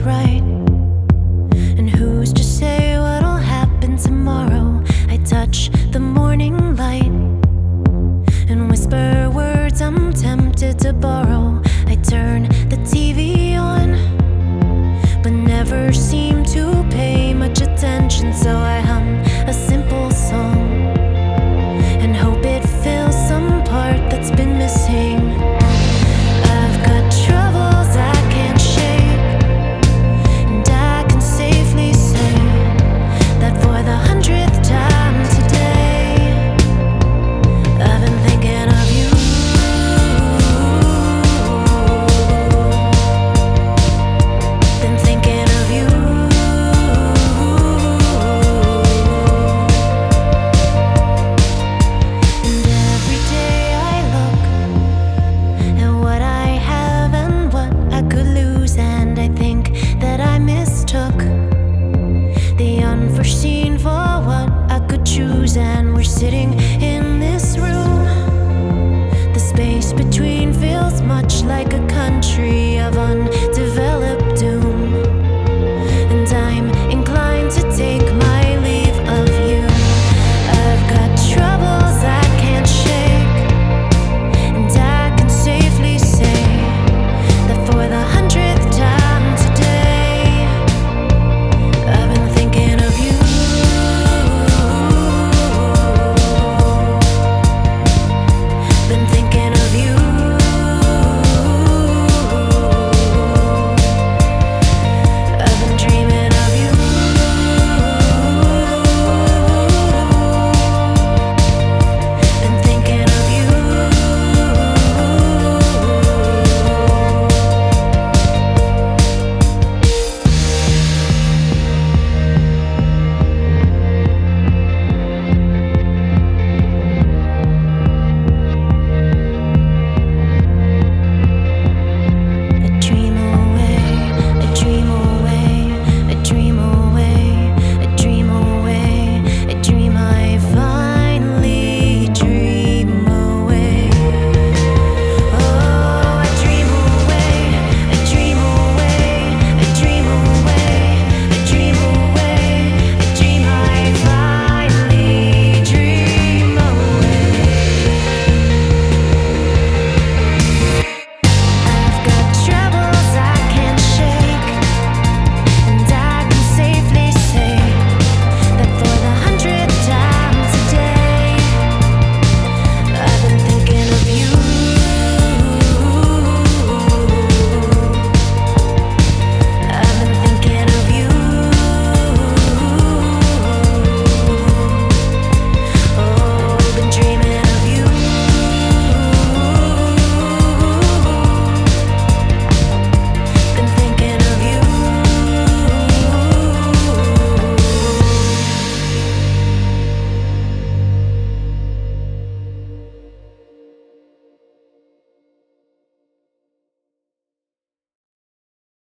right. And who's to say what'll happen tomorrow? I touch the morning light and whisper words I'm tempted to borrow. I turn the TV on, but never seem to pay much attention. So I hum a simple song and hope it fills some part that's been missing. I've got troubles I can't shake, and I can safely say that for the 100th time today, I've been thinking of you. Been thinking of you. And every day I look at what I have and what I could lose, and I think that I mistook the unforeseen for what I could choose. And we're sitting